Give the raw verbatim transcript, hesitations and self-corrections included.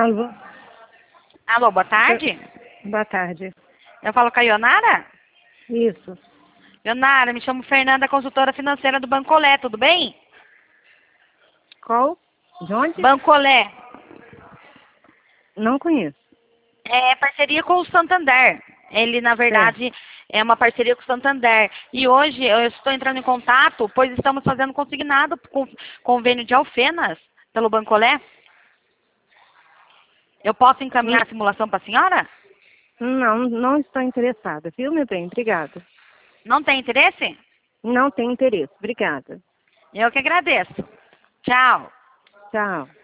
Alô? Alô, boa tarde. Boa tarde. Eu falo com a Ionara? Isso. Ionara, me chamo Fernanda, consultora financeira do Bancolé, tudo bem? Qual? De onde? Bancolé. Não conheço. É parceria com o Santander. Ele, na verdade, é uma parceria com o Santander. E hoje eu estou entrando em contato, pois estamos fazendo consignado com convênio de Alfenas pelo Bancolé. Eu posso encaminhar a simulação para a senhora? Não, não estou interessada, viu, meu bem? Obrigada. Não tem interesse? Não tenho interesse. Obrigada. Eu que agradeço. Tchau. Tchau.